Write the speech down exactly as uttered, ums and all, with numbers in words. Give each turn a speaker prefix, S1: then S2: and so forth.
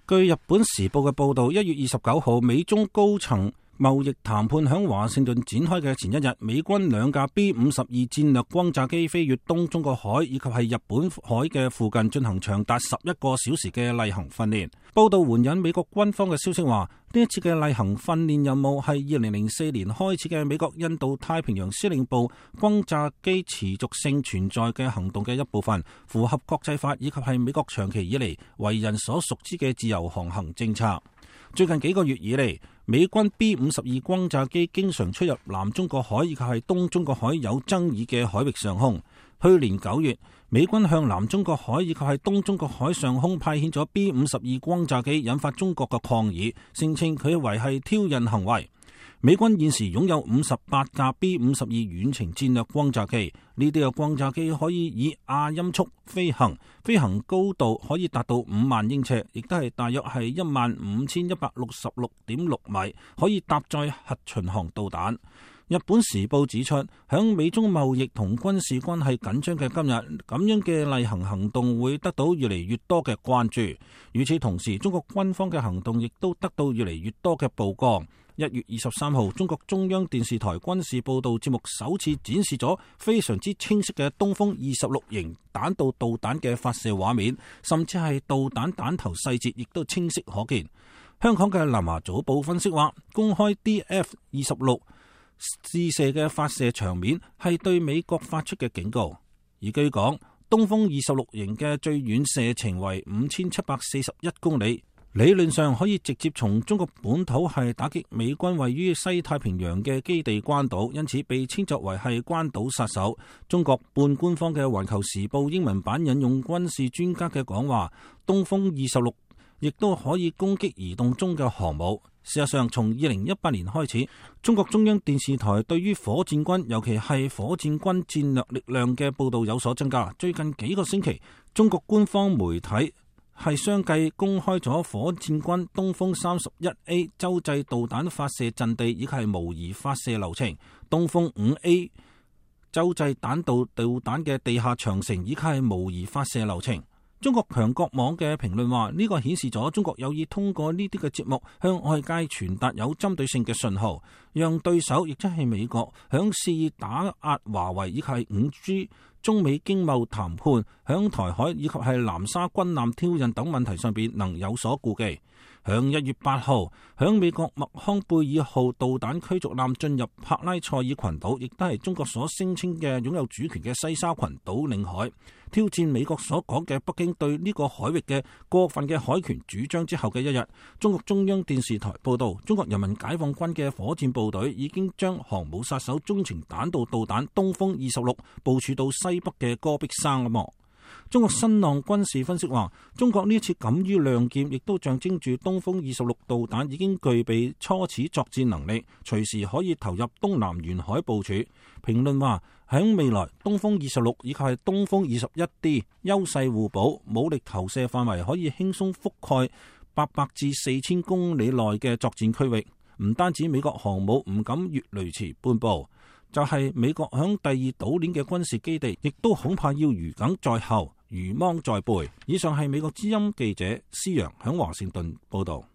S1: 據日本時報嘅報導，一月二十九號，美中高層貿易談判響華盛頓展開嘅前一日，美軍兩架 B 五十二戰略轟炸機飛越東中國海以及係日本海嘅附近，進行長達十一個小時嘅例行訓練。報道援引美國軍方嘅消息話，呢一次嘅例行訓練任務係二零零四年開始嘅美國印度太平洋司令部轟炸機持續性存在嘅行動嘅一部分，符合國際法以及係美國長期以嚟為人所熟知嘅自由航行政策。最近幾個月以嚟，美軍 B 五十二轟炸機經常出入南中國海以及係東中國海有爭議嘅海域上空。去年九月，美軍向南中國海以及係東中國海上空派遣咗 B 五十二轟炸機，引發中國嘅抗議，聲稱佢為係挑釁行為。美軍現時擁有五十八架 B 五十二遠程戰略轟炸機，呢啲嘅轟炸機可以以亞音速飛行，飛行高度可以達到五萬英尺，亦都係大約係一萬五千一百六十六點六米，可以搭載核巡航導彈。日本時報指出，響美中貿易同軍事關係緊張嘅今日，咁樣嘅例行行動會得到越嚟越多嘅關注。與此同時，中國軍方嘅行動亦都得到越嚟越多嘅曝光。一月二十三號，中國中央電視台軍事報道節目首次展示咗非常之清晰嘅東風二十六型彈道導彈嘅發射畫面，甚至係導彈彈頭細節亦都清晰可見。香港嘅南華早報分析話，公開 D F 二十六試射嘅發射場面係對美國發出嘅警告。而據講，東風二十六型嘅最遠射程為五千七百四十一公里。理論上可以直接從中國本土係打擊美軍位於西太平洋嘅基地關島，因此被稱作為係關島殺手。中國半官方嘅《環球時報》英文版引用軍事專家嘅講話，東風二十六亦都可以攻擊移動中嘅航母。事實上，從二零一八年開始，中國中央電視台對於火箭軍，尤其係火箭軍戰略力量嘅報導有所增加。最近幾個星期，中國官方媒體係相繼公開咗火箭軍東風三十一 A 洲際導彈發射陣地以及係模擬發射流程，東風五 A 洲際彈道導彈嘅地下長城以及係模擬發射流程。中國強國網嘅評論話，呢個顯示咗中國有意通過呢啲嘅節目向外界傳達有針對性嘅信號，讓對手亦即係美國響肆意打壓華為以及係五 G、中美經貿談判、響台海以及係南沙軍艦挑釁等問題上邊能有所顧忌。響一月八號，響美國麥康貝爾號導彈驅逐艦進入帕拉塞爾群島，亦都係中國所聲稱嘅擁有主權嘅西沙群島領海，挑戰美國所講嘅北京對呢個海域嘅過分嘅海權主張之後嘅一日，中國中央電視台報道，中國人民解放軍嘅火箭部隊已經將航母殺手中程彈道導彈東風二十六部署到西北嘅戈壁沙漠。中國新浪軍事分析話，中國呢一次敢於亮劍，亦都象徵住東風二十六導彈已經具備初始作戰能力，隨時可以投入東南沿海部署。評論話，喺未來，東風二十六以及係東風二十一 D 優勢互補，武力投射範圍可以輕鬆覆蓋八百至四千公里內嘅作戰區域。唔單止美國航母唔敢越雷池半步，就係、是、美國響第二島鏈嘅軍事基地，亦都恐怕要如鯁在後，如芒在背。以上係美國之音記者施洋響華盛頓報道。